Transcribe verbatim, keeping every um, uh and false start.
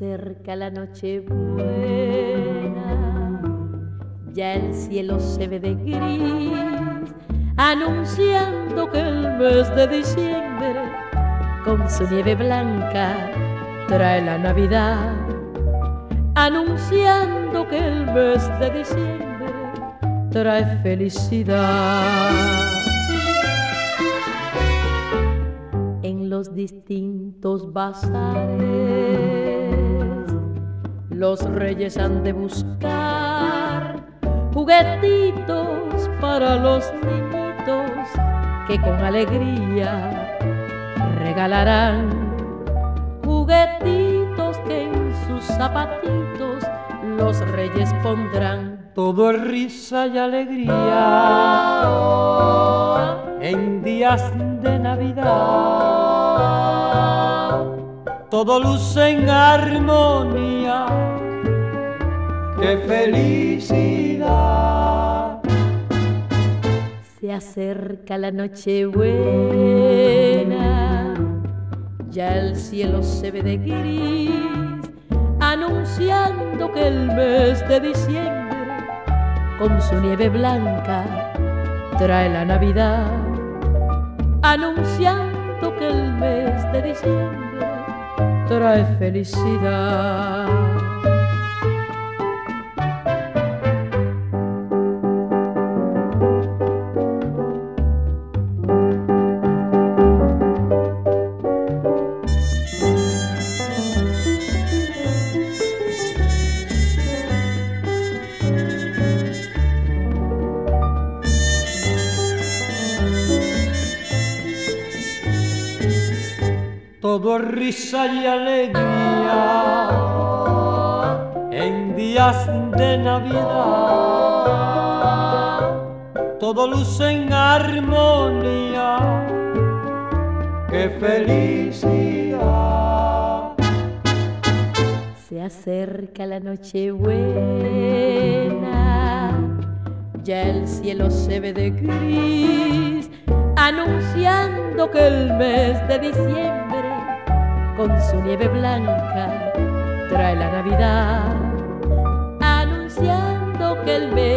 acerca la noche buena, ya el cielo se ve de gris, anunciando que el mes de diciembre con su nieve blanca trae la Navidad, anunciando que el mes de diciembre trae felicidad. En los distintos bazares los reyes han de buscar juguetitos para los niñitos que con alegría regalarán, juguetitos que en sus zapatitos los reyes pondrán. Todo es risa y alegría en días de Navidad, todo luce en armonía, qué felicidad. Se acerca la noche buena, ya el cielo se ve de gris, anunciando que el mes de diciembre con su nieve blanca trae la Navidad, anunciando que el mes de diciembre trae felicidad. Todo es risa y alegría en días de Navidad, todo luce en armonía, qué felicidad. Se acerca la noche buena, ya el cielo se ve de gris, anunciando que el mes de diciembre con su nieve blanca trae la Navidad, anunciando que el mes